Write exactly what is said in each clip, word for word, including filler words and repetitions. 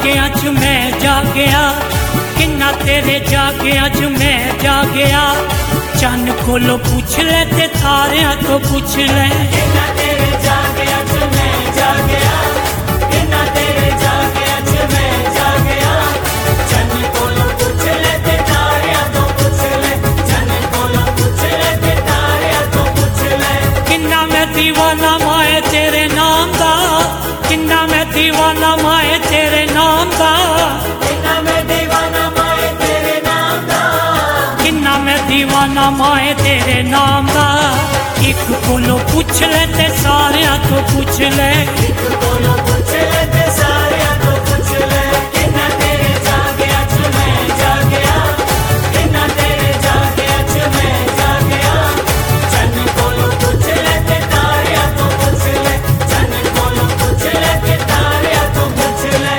जागिया च मैं जागया, किन्ना तेरे जागिया च मैं जागया। चन्न कोलो पूछ ले ते तारियां तो पूछ ले, किन्ना तेरे जागिया च मैं जागया, किन्ना तेरे जागिया च मैं जागया। चन्न कोलो पूछ ले ते तारियां तो पूछ ले, चन्न कोलो पूछ ले ते तारियां तो पूछ ले। किन्ना मैं दीवाना माए तेरे नाम दा, किन्ना मैं दीवाना माए तेरे नाम दा, किन्ना मैं दीवाना माए तेरे नाम दा, किन्ना मैं दीवाना माए तेरे नाम दा। एक कोलो पूछ ले ते सारियां तो पूछ ले, एक कोलो पूछ ले ते सारियां तो पूछ ले। किन्ना तेरे जागिया च मैं जागया, किन्ना तेरे जागिया च मैं जागया। चन्न कोलो पूछ ले ते तारियां तो पूछ ले, चन्न कोलो पूछ ले ते तारियां तो पूछ ले।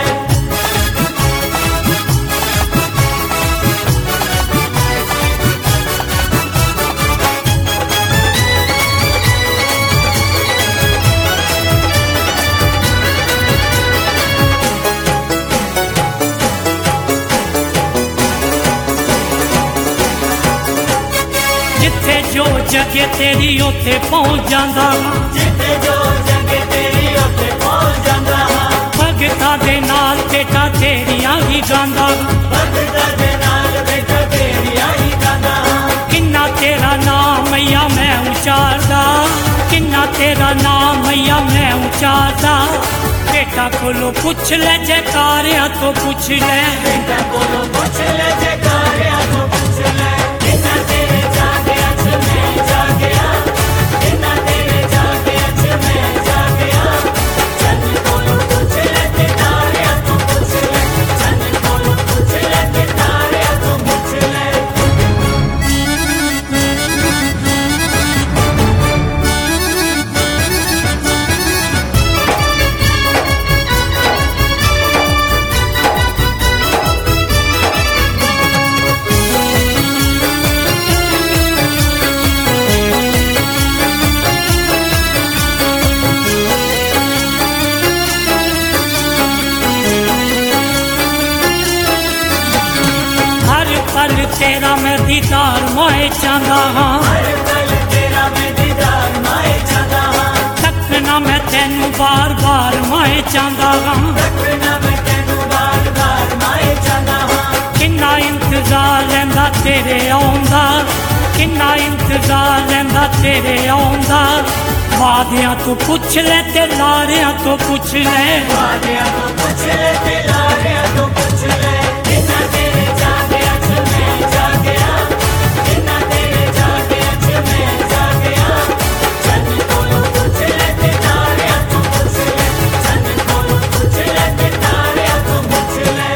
जिथे जो जगह तेरी उथे पहुंच जांदा, जिथे जो जगह तेरी उथे पहुंच जांदा। भगतां दे नाल बेटा तेरियां ही गांदा, भगतां दे नाल बेटा तेरियां ही गांदा। किन्ना तेरा नाम मैया मैं उचारदा, किन्ना तेरा नाम मैया मैं उचारदा। बेटा कोलो पूछ ले जयकारियां तो पूछ ले, बेटा कोलो पूछ ले जयकारियां तो पूछ ले। किन्ना तेरे जागिया च मैं जागया, किन्ना तेरे जागिया च मैं जागया। चन्न कोलो पूछ ले ते तारियां तो पूछ ले, चन्न कोलो पूछ ले ते तारियां तो पूछ ले। हर पल तेरा मैं दीदार माए चाहदा हाँ, हर पल तेरा मैं दीदार माए चाहदा हां। तकना मैं तेनू बार बार माए चाहदा हाँ। तकना मैं तेनू बार बार माए चाहदा हां। किन्ना इंतजार लैंदा तेरे आउंदा, किन्ना इंतजार लैंदा तेरे आउंदा। वादियां तू पूछ ले ते लारियां तो पूछ ले, वादियां तो पूछ ले ते लारियां तो पूछ ले। किन्ना तेरे जागिया च मैं जागया, किन्ना तेरे जागिया च मैं जागया। चन्न कोलो पूछ ले ते तारियां तो पूछ ले, चन्न कोलो पूछ ले ते तारियां तो पूछ ले।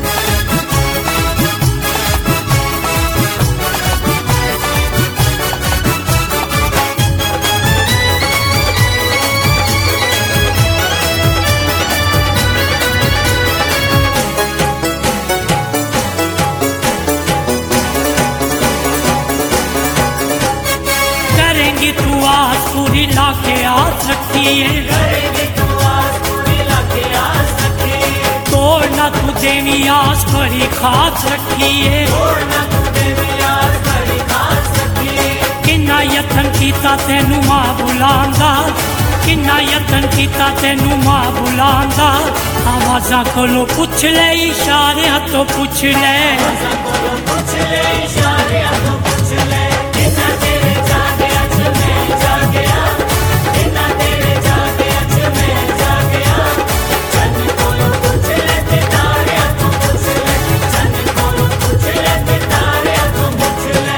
करेंगी तू आस पूरी लाके आस रखिए, करेगी तू आस पूरी लाके आस रखिए। तोड़ना तू देवी आस बड़ी खास रखिए। तोड़ना तू देवी आस बड़ी खास रखिए। किन्ना यतन कीता तेनू मां बुलांदा, किन्ना यतन कीता तेनू मां बुलांदा। आवाज़ां कोलों पूछ ले इशारियां तो पूछ ले, आवाज़ां कोलों पूछ ले इशारियां तो पूछ ले। किन्ना तेरे जागिया च मैं जागया, किन्ना तेरे जागिया च मैं जागया। चन्न कोलों पूछ ले ते तारियां तो पूछ ले, चन्न कोलों पूछ ले ते तारियां तो पूछ ले।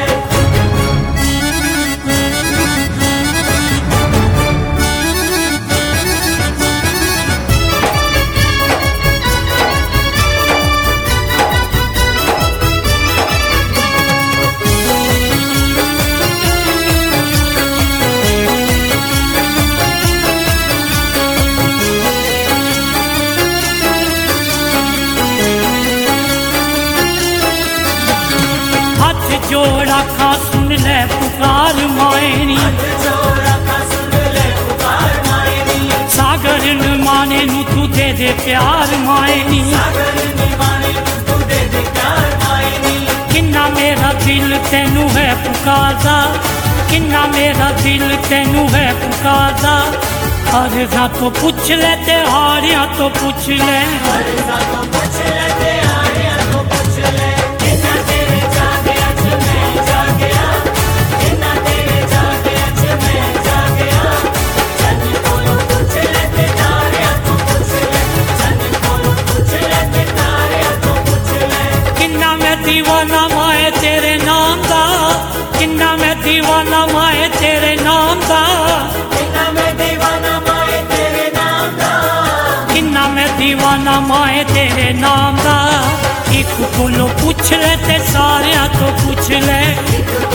जोड़ा खा सुन ले पुकार मायनी, जोड़ा खा सुन ले पुकार मायनी। सागर न माने नू तू दे दे दे प्यार मायनी सागर निवाने तू दे दे प्यार मायनी किन्ना मेरा दिल तेनू है पुकारदा किन्ना मेरा दिल तेनू है पुकारदा हारें तो पूछ ले ते हारियां तो पूछ ले हारें तो पूछ ले ते हारियां तो पूछ ले किन्ना तेरे जागे अच मैं जागया किन्ना तेरे जागे अच मैं जागया चन कोलों पूछ ले ते तारियां तो पूछ ले चन कोलों पूछ ले ते तारियां तो पूछ ले किन्ना मैं दीवाना माए तेरे नाम दा किन्ना मैं दीवाना माए तेरे नाम दा किन्ना मैं दीवाना माए तेरे नाम दा किन्ना मैं दीवाना माए तेरे नाम दा एक कोलों पूछ ले ते सारियां तो पूछ ले एक